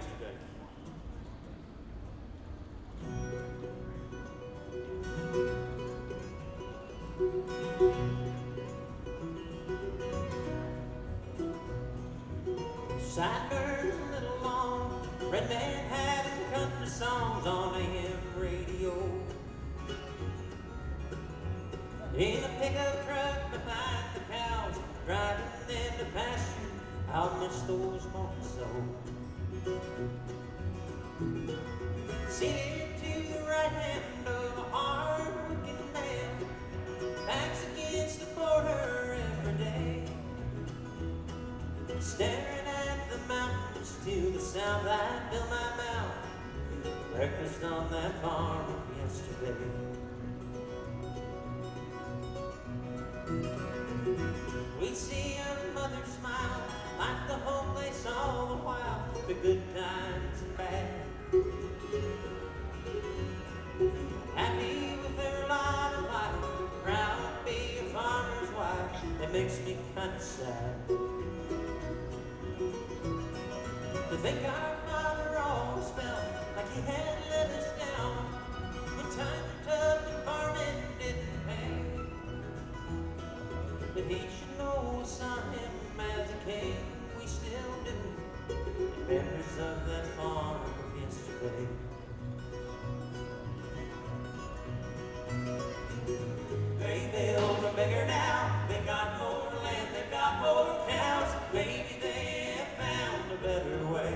yesterday. Sideburns a little long, red man having country songs on AM radio. In a pickup truck behind the cows, driving them to pasture, I'll miss those mornings so. Seated to the right hand of a hard-working man, backs against the border every day, staring at the mountains to the south. I fill my mouth, breakfast on that farm of yesterday. We see a mother smile, like the hope they saw the while, the good times and bad. Happy with their lot of life, proud to be a farmer's wife. It makes me kind of sad to think our father always felt like he had let us down when times were tough and farming didn't pay. But he should know we saw him as a king. We still do, memories of that farm of yesterday. They build a bigger now, they got more land, they got more cows. Maybe they have found a better way.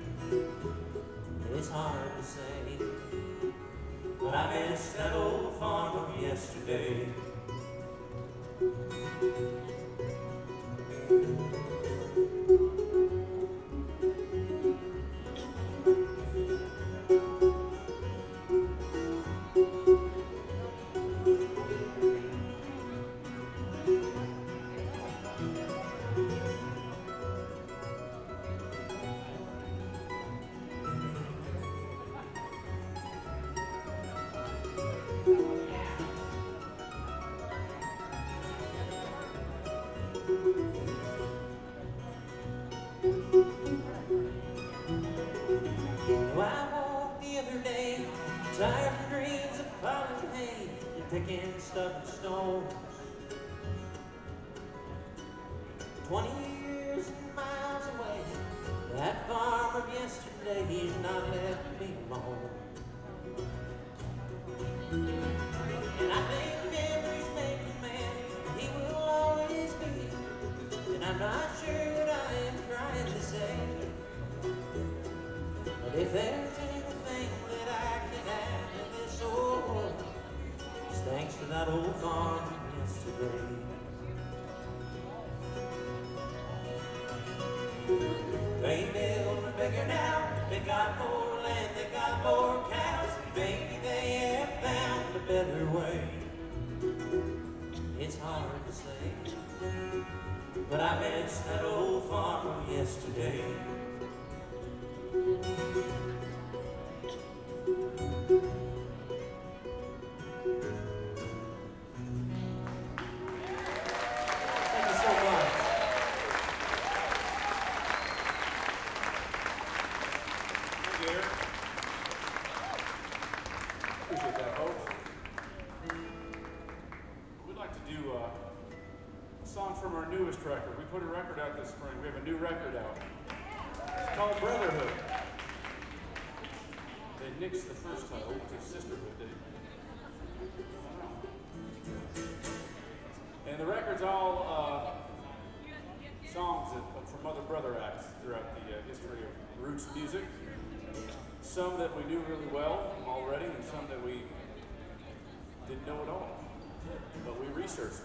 It's hard to say, but I miss that old farm of yesterday. Tired from dreams of piling hay and picking stubborn stones. 20 years and miles away, that farm of yesterday, he's not left me alone. And I think memories make a man, he will always be. And I'm not sure what I am trying to say, but if there's anything that I can add to this old world, it's thanks to that old farm yesterday. They build a bigger now, they got more land, they got more cows. Maybe they have found a better way. It's hard to say, but I miss that old farm of yesterday. Appreciate that, folks. We'd like to do a song from our newest record. We put a record out this spring. We have a new record out. It's called Brotherhood. They nixed the first title, which is Sisterhood, didn't they? And the record's all songs from other brother acts throughout the history of roots music. Some that we knew really well already, and some that we didn't know at all. But we researched